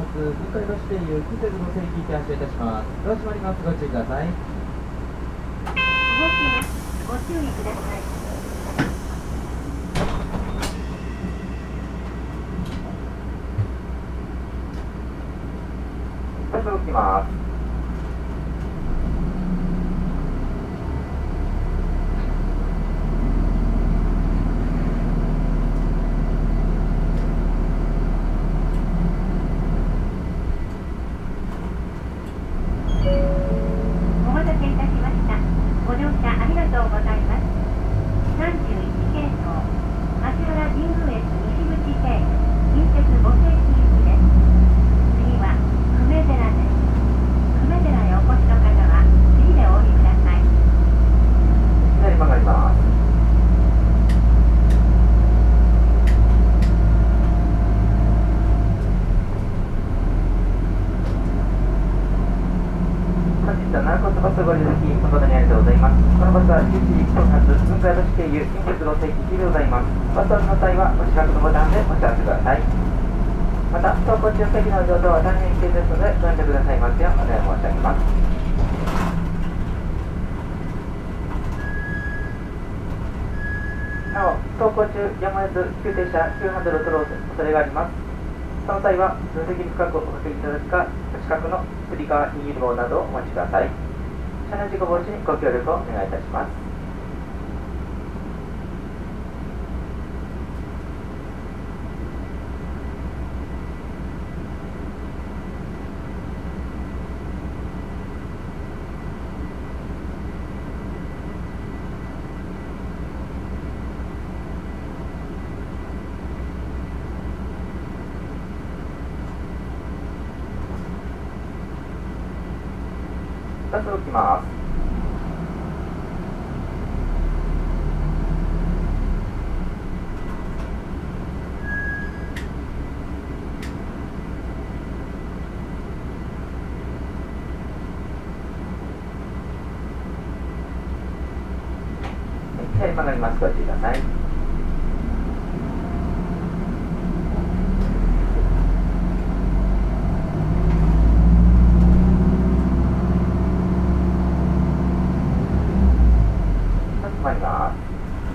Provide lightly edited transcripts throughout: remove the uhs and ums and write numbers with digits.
分解都市経由近鉄の線にて発車いたします。ドア閉まります。ご注意ください。 動きます。ご注意ください。 バス動きます。 お待たせいたしました。ご乗車ありがとうございます。31系統芦原神宮駅西口経由近鉄五世紀行きです。次は久米寺です。久米寺へお越しの方は次でお降りください。 左曲がります。本日は南骨バスご利用いただき誠にありがとうございます。このバスは11時1分発分解都市経由近鉄五世紀行きでございます。バス降りの際はお近くのボタンでお知らせください。また走行中席の乗車は大変危険ですのでご遠慮くださいますようお願い申し上げます。なお走行中やむを得ず急停車急ハンドルを取る恐れがあります。その際は座席に深くおかけいただくかお近くのつり革握り棒などをお持ちください。車内事故防止にご協力をお願いいたします。バス動きます。左曲がります。ご注意ください。止まります。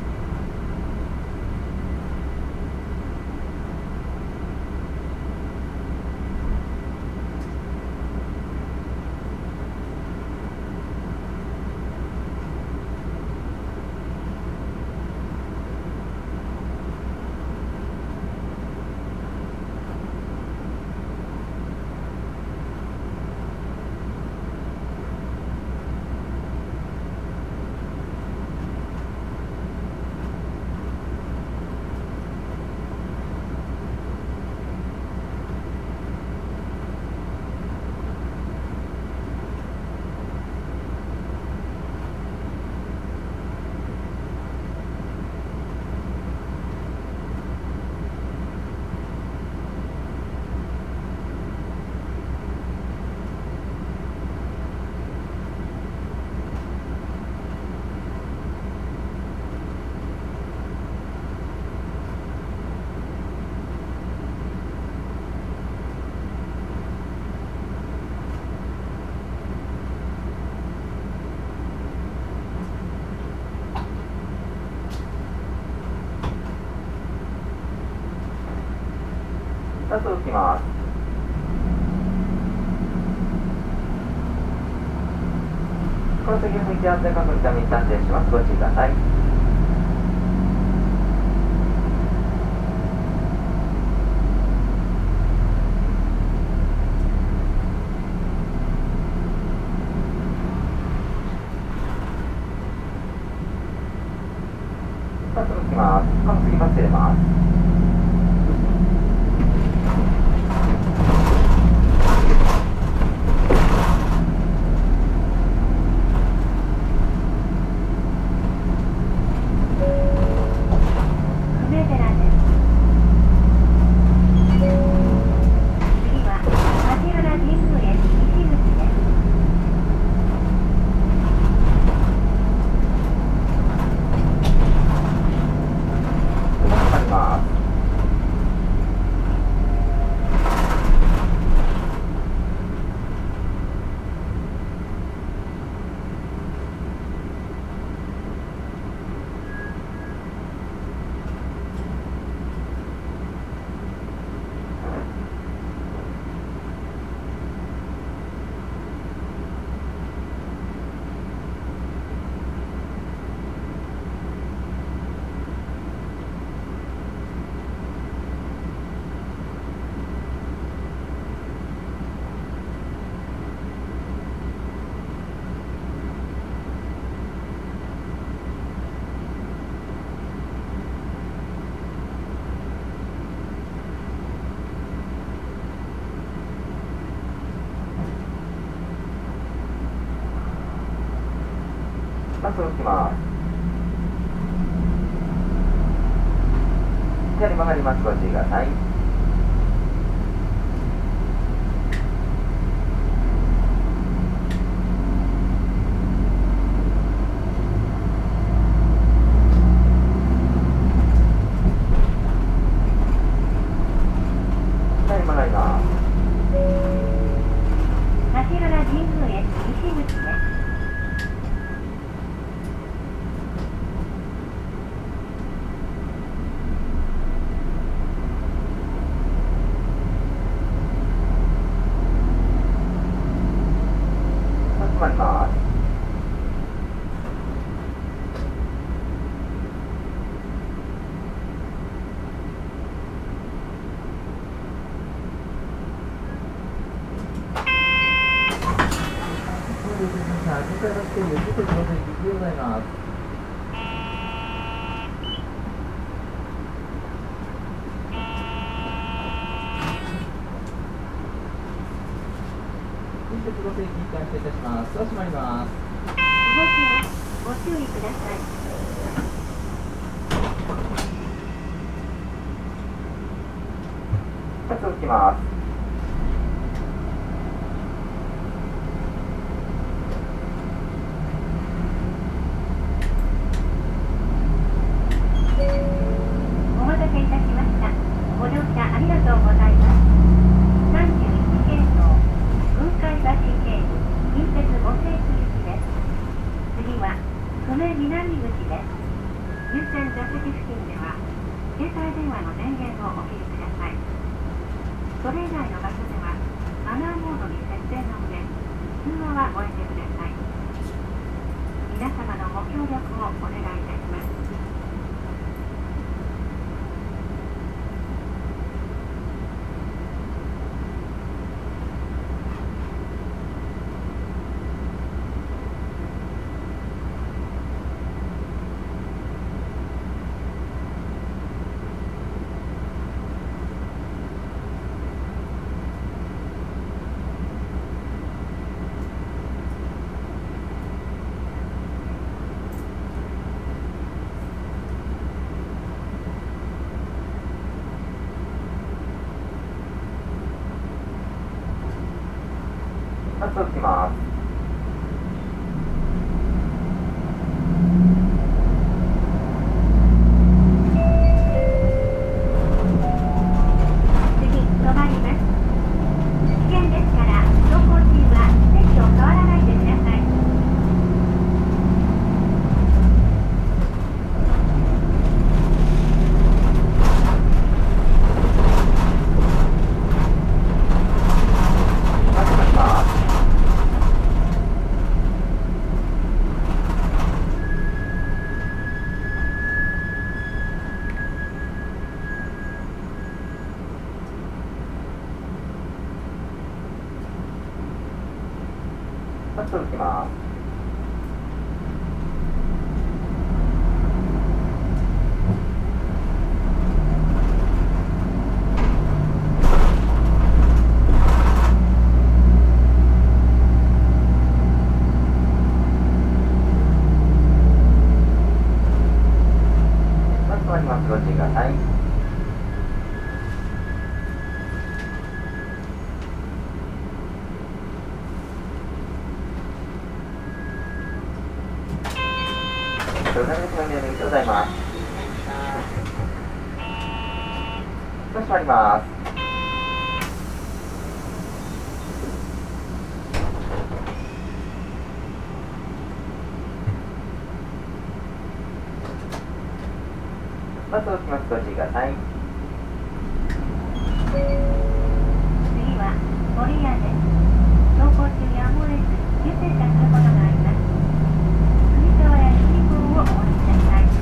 バス動きます。この先踏切安全確認のために断定します。ご注意ください。バス動きます。この次バス入れます。ます。 まっすぐ来ます。左曲がります。ご注意ください。左曲がります。 橿原神宮駅西口です。 止まります。 本日の車、近海バス経由、近鉄路線行きでございます。近鉄路線行き発車いたします。ドア閉まります。 動きます。ご注意ください。 まっすぐ来ます。 お待たせいたしました。ご乗車ありがとうございます。31系統、雲海橋経由、近鉄五世紀行きです。次は、久米南口です。優先座席付近では、携帯電話の電源をお切りください。それ以外の場所では、マナーモードに設定の上、通話は終えてください。皆様のご協力をお願いいたします。 まっすぐ来ます。 次、止まります。危険ですから、走行中は席を変わらないでください。 まっすぐ来ます。まっすぐ来ます。まっすぐあります。ご注意ください。それでは皆様のおでございます。ドア閉まります。まっすぐ来ます。ご注意ください。 次は、守谷です。走行中やむを得ず、急停車することがあります。藤沢や新港をお降りください。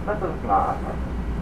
バスを動きます。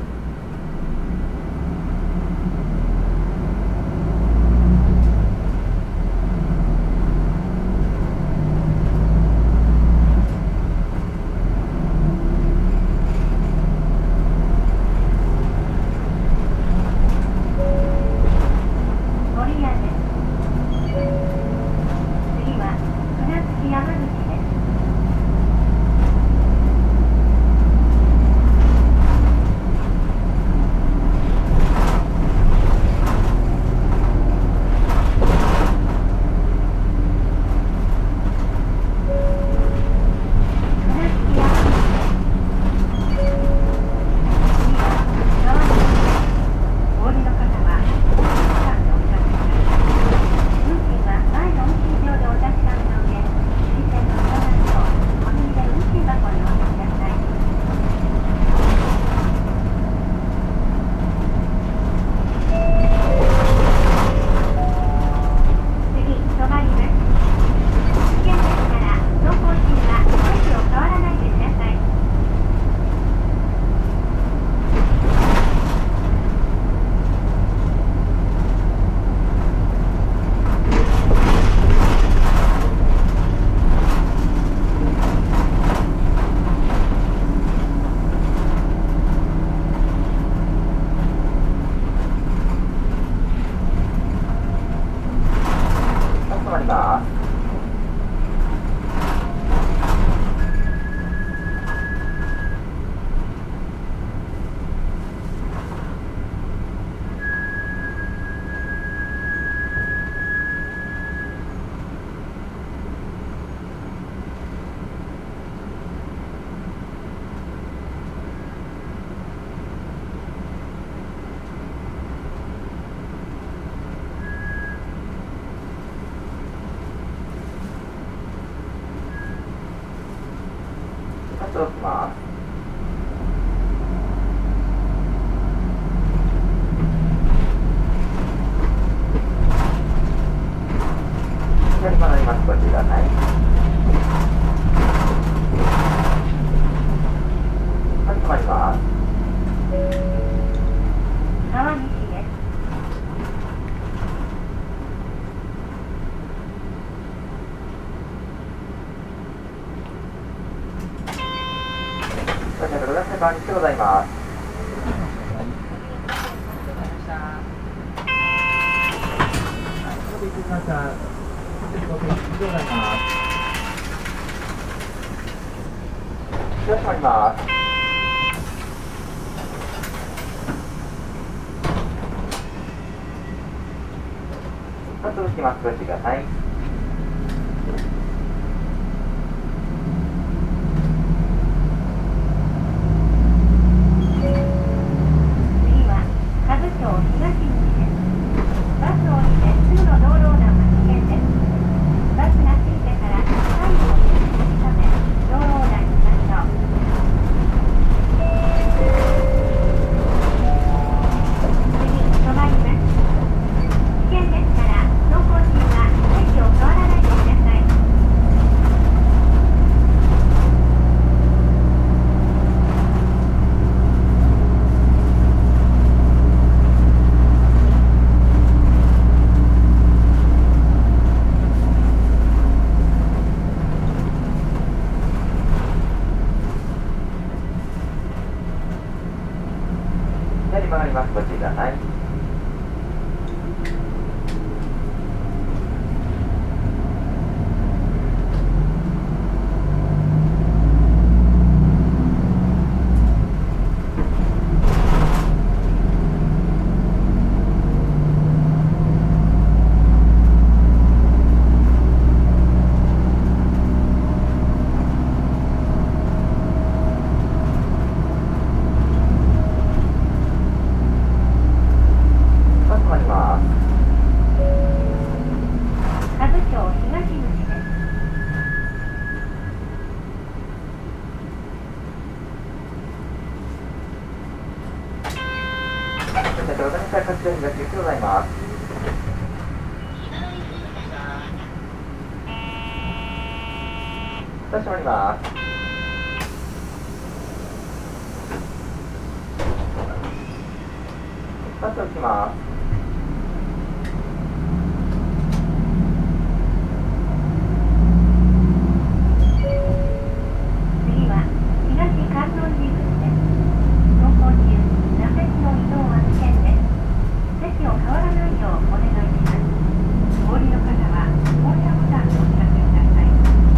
動きます。左曲がります。ご注意ください。はい、止まります。 川西です。 川西でございます。 行ってきました。本日ご清聴でございます。 よろしくお願いします。続きます。ご注意ください。左曲がります。ご注意ください。各地でございます。閉まります。 バスをします。 次は東観音寺口です。走行中、座席の移動は危険です。席を変わらないようお願いします。お降りの方は降車ボタンを押してください。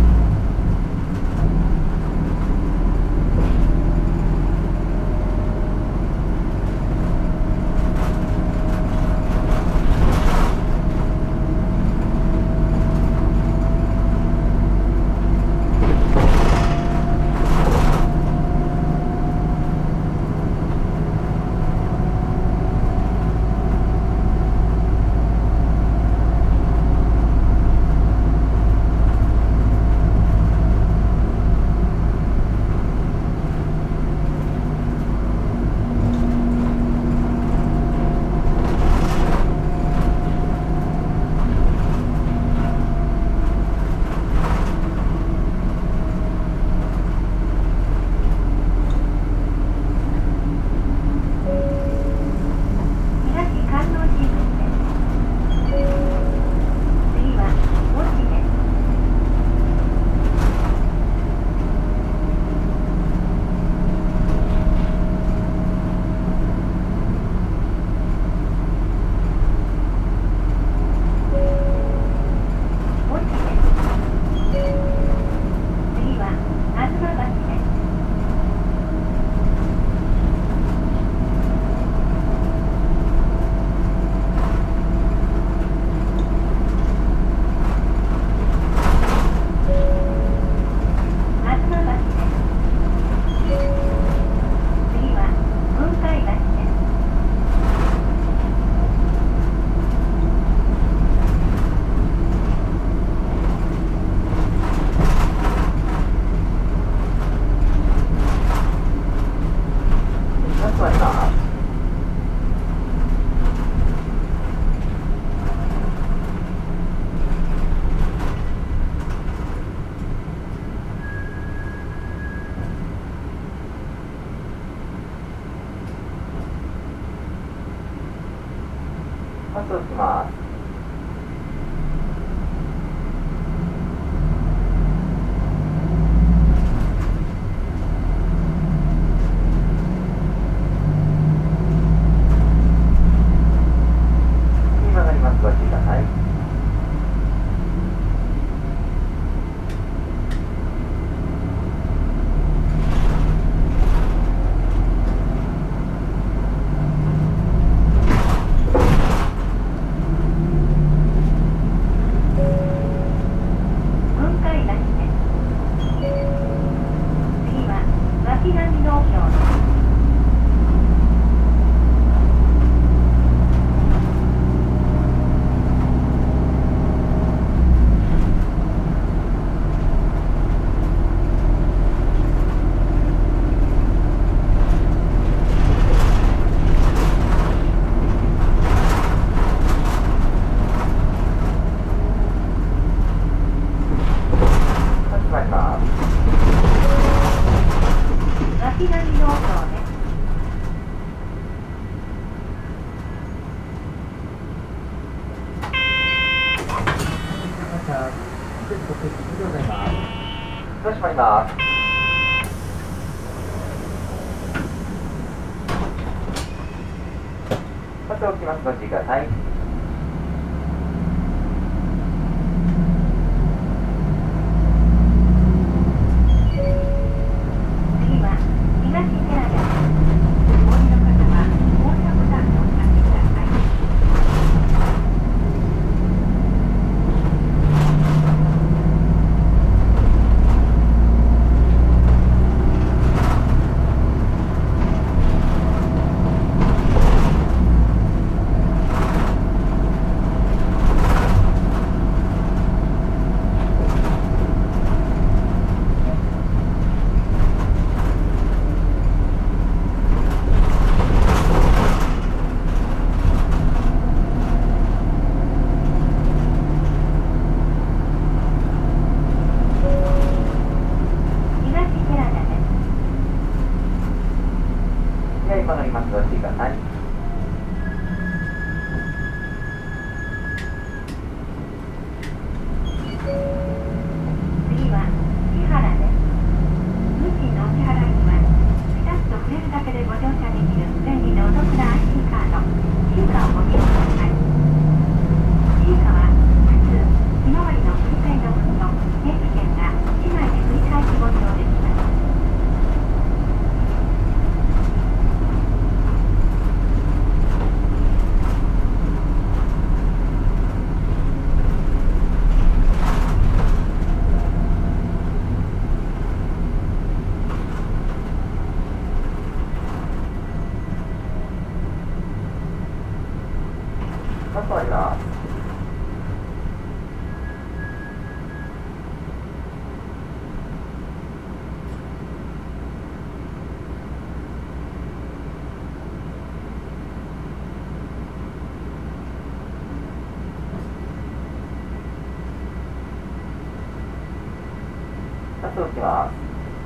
バスをします。次曲がります。ご注意ください。ドア閉まります。バスを置きます。ご注意ください。 次は東寺屋です。お降りの方は降車ボタンを押してください。 きます。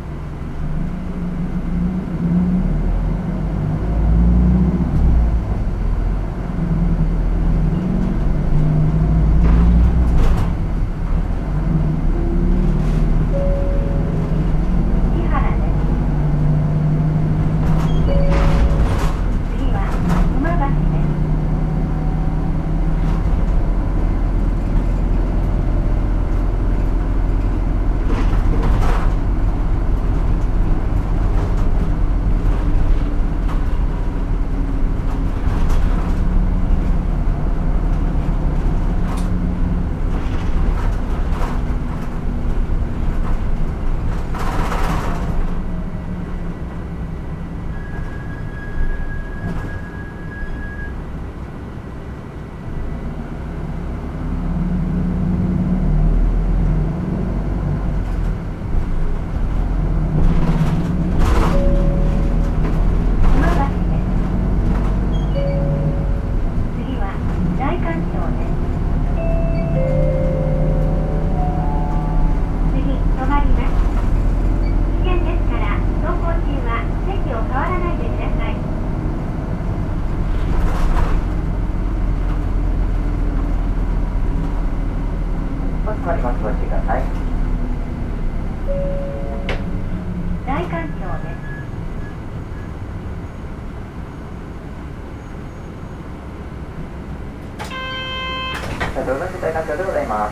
大環境でございます。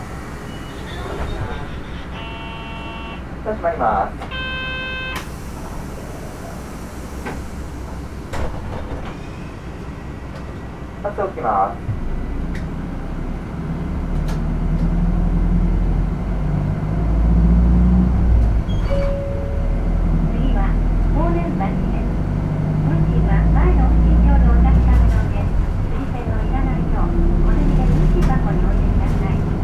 閉まります。パスを置きます。 次は大年橋です。運賃は前の運賃表でお確かめの上、釣り銭のいらないよう、お手で運賃箱に置いてください。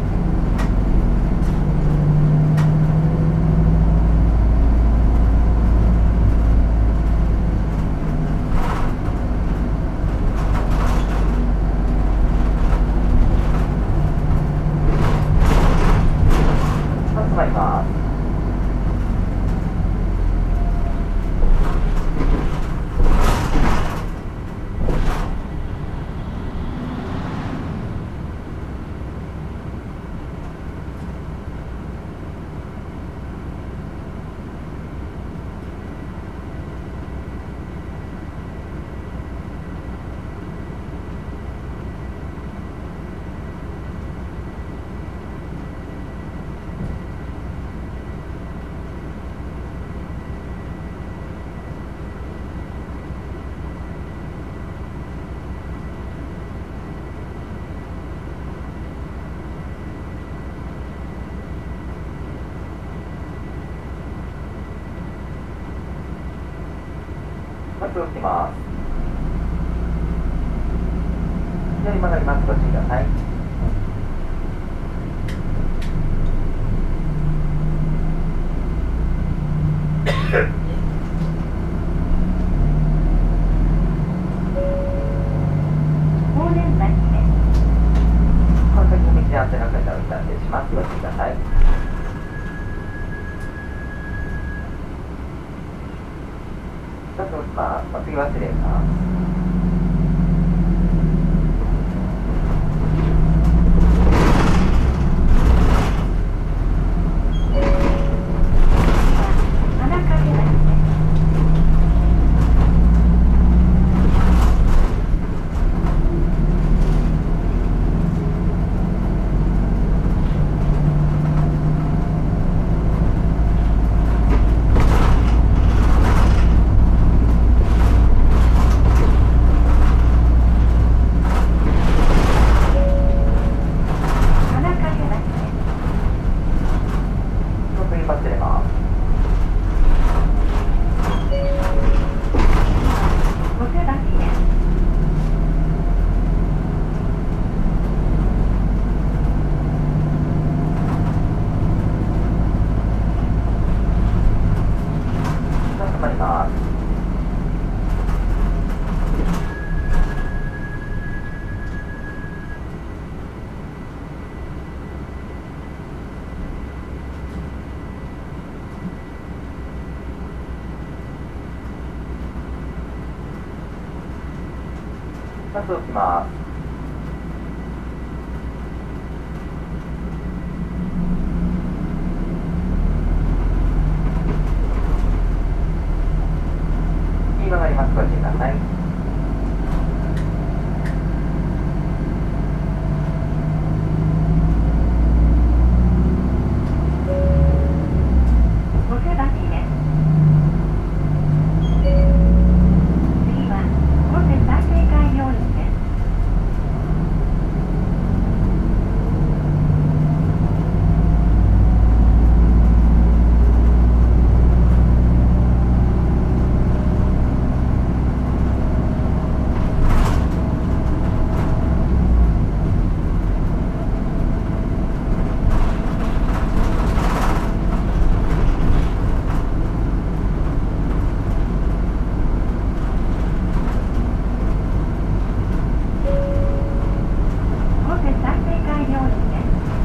パスをします。左曲がります。ご注意ください。 大年橋です。 この先に道安全の方を断定します。ご注意ください。パスをします。お次は失礼します。 バスを来ます。右曲がります。ご注意ください。 五瀬橋です。次は大瀬済生会病院です。大瀬済生会病院です。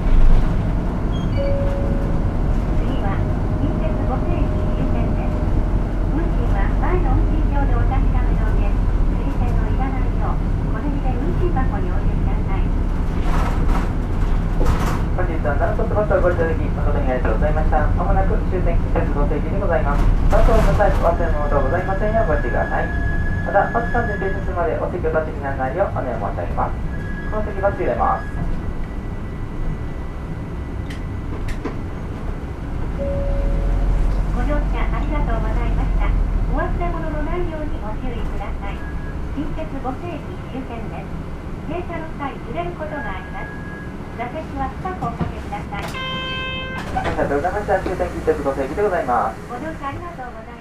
次は近鉄五瀬駅終点です。運賃は前の運賃表でお確かめの上、釣り線のいらないよう小銭で運賃箱にお入れください。 本日は奈良とバスをご利用いただき誠にありがとうございました。まもなく終点近鉄五瀬駅でございます。バスを乗った際お忘れ物等ございませんようご注意ください。またバス間で停車するまでお席を立ちにならないようお願い申し上げます。この席バス入れます。 ご乗車ありがとうございました。お忘れ物のないようにご注意ください。近鉄五瀬駅終点です。停車の際揺れることがあります。座席は深くおかけください。 ありがとうございました。終点近鉄五瀬駅でございます。 ご乗車ありがとうございます。